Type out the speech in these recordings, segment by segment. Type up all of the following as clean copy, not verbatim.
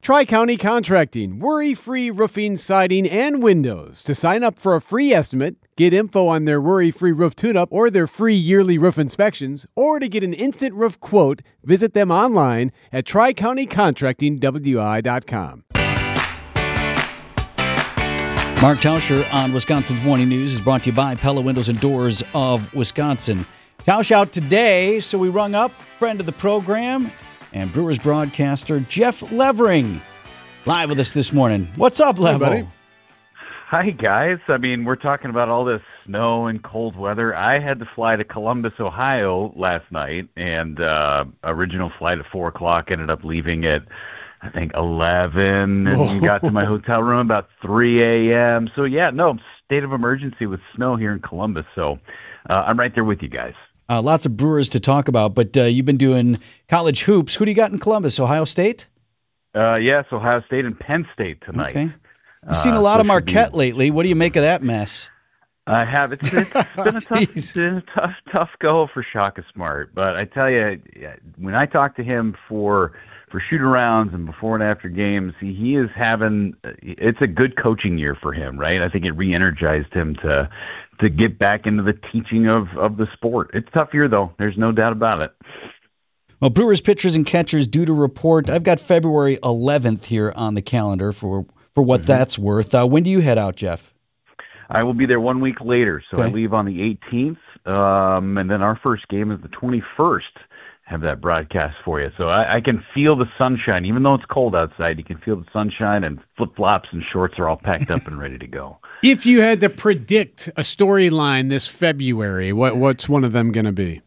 Tri-County Contracting, worry-free roofing, siding, and windows. To sign up for a free estimate, get info on their worry-free roof tune-up or their free yearly roof inspections, or to get an instant roof quote, visit them online at tricountycontractingwi.com. Mark Tauscher on Wisconsin's Morning News is brought to you by Pella Windows and Doors of Wisconsin. Tausch out today, so we rung up friend of the program and Brewers broadcaster Jeff Levering live with us this morning. What's up, Levo? Hey, buddy. Hi, guys. I mean, we're talking about all this snow and cold weather. I had to fly to Columbus, Ohio last night, and original flight at 4 o'clock, ended up leaving at, I think, 11, and got to my hotel room about 3 a.m. So, yeah, no, state of emergency with snow here in Columbus. So I'm right there with you guys. Lots of Brewers to talk about, but you've been doing college hoops. Who do you got in Columbus, Ohio State? Yes, Ohio State and Penn State tonight. Okay. You've seen a lot of Marquette lately. What do you make of that mess? I have. It's been a tough go for Shaka Smart. But I tell you, when I talk to him for shoot-arounds and before and after games, he is having – it's a good coaching year for him, right? I think it re-energized him to get back into the teaching of the sport. It's a tough year, though. There's no doubt about it. Well, Brewers pitchers and catchers due to report. I've got February 11th here on the calendar for what that's worth. When do you head out, Jeff? I will be there 1 week later, so okay. I leave on the 18th, and then our first game is the 21st. Have that broadcast for you. So I can feel the sunshine. Even though it's cold outside, you can feel the sunshine, and flip-flops and shorts are all packed up and ready to go. If you had to predict a storyline this February, what's one of them going to be?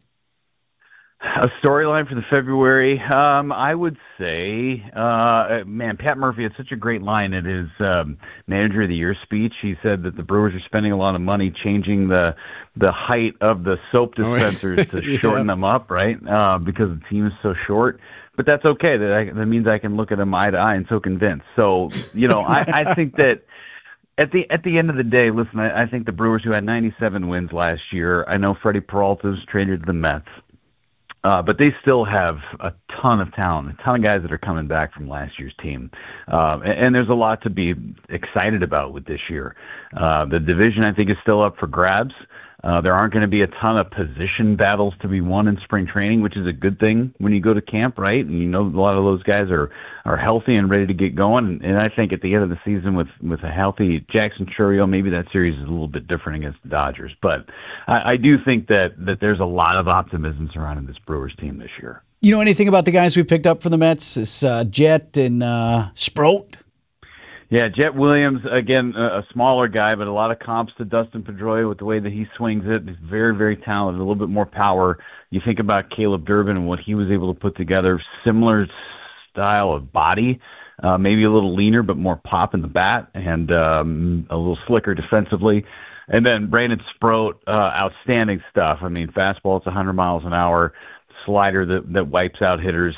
A storyline for the February, I would say, Pat Murphy had such a great line at his Manager of the Year speech. He said that the Brewers are spending a lot of money changing the height of the soap dispensers to shorten them up, right? Because the team is so short. But that's okay. That means I can look at them eye to eye and so convinced. So, I think that at the end of the day, listen, I think the Brewers, who had 97 wins last year, I know Freddie Peralta's traded to the Mets. But they still have a ton of talent, a ton of guys that are coming back from last year's team. And there's a lot to be excited about with this year. The division, I think, is still up for grabs. There aren't going to be a ton of position battles to be won in spring training, which is a good thing when you go to camp, right? And a lot of those guys are healthy and ready to get going. And I think at the end of the season with a healthy Jackson Chourio, maybe that series is a little bit different against the Dodgers. But I do think that there's a lot of optimism surrounding this Brewers team this year. You know anything about the guys we picked up for the Mets? It's Jet and Sproat? Yeah, Jet Williams, again, a smaller guy, but a lot of comps to Dustin Pedroia with the way that he swings it. He's very, very talented, a little bit more power. You think about Caleb Durbin and what he was able to put together, similar style of body, maybe a little leaner but more pop in the bat, and a little slicker defensively. And then Brandon Sproat, outstanding stuff. I mean, fastball, it's 100 miles an hour, slider that wipes out hitters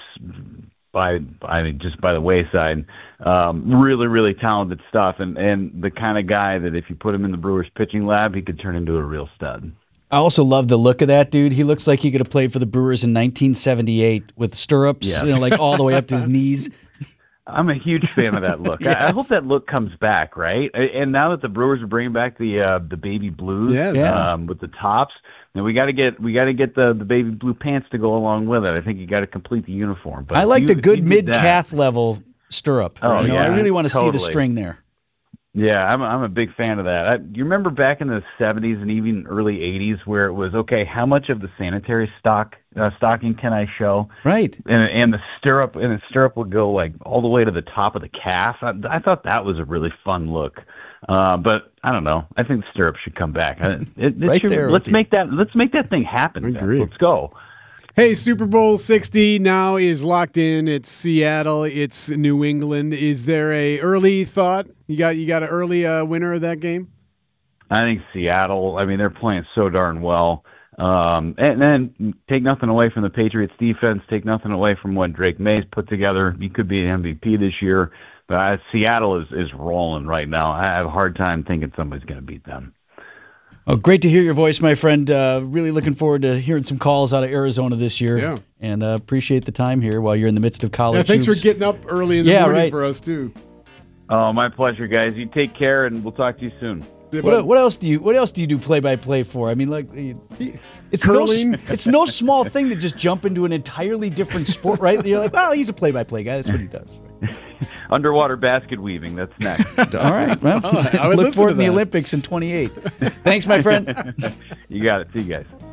just by the wayside. Really, really talented stuff, and the kind of guy that if you put him in the Brewers pitching lab, he could turn into a real stud. I also love the look of that dude. He looks like he could have played for the Brewers in 1978 with stirrups, like all the way up to his knees. I'm a huge fan of that look. Yes. I hope that look comes back, right? And now that the Brewers are bringing back the baby blues with the tops, now we got to get the baby blue pants to go along with it. I think you got to complete the uniform. But I like the good mid calf level stirrup. Oh, I really want to see the string there. Yeah, I'm a big fan of that. You remember back in the 70s and even early 80s where it was, okay, how much of the sanitary stocking can I show? Right. And the stirrup would go like all the way to the top of the calf. I thought that was a really fun look. But I don't know. I think the stirrup should come back. Let's make that thing happen. Agree. Let's go. Hey, Super Bowl 60 now is locked in. It's Seattle. It's New England. Is there a early thought? You got an early winner of that game? I think Seattle. I mean, they're playing so darn well. And then take nothing away from the Patriots defense. Take nothing away from what Drake May's put together. He could be an MVP this year. But Seattle is rolling right now. I have a hard time thinking somebody's going to beat them. Oh, great to hear your voice, my friend. Really looking forward to hearing some calls out of Arizona this year. Yeah. And appreciate the time here while you're in the midst of college. Yeah, thanks hoops. for getting up early in the morning for us, too. Oh, my pleasure, guys. You take care, and we'll talk to you soon. Yeah, What else do you do play-by-play for? I mean, like, it's curling. It's no small thing to just jump into an entirely different sport, right? You're like, well, he's a play-by-play guy. That's what he does. Underwater basket weaving. That's next. All right. Well, I would look listen forward to in the that. Olympics in 28. Thanks, my friend. You got it. See you guys.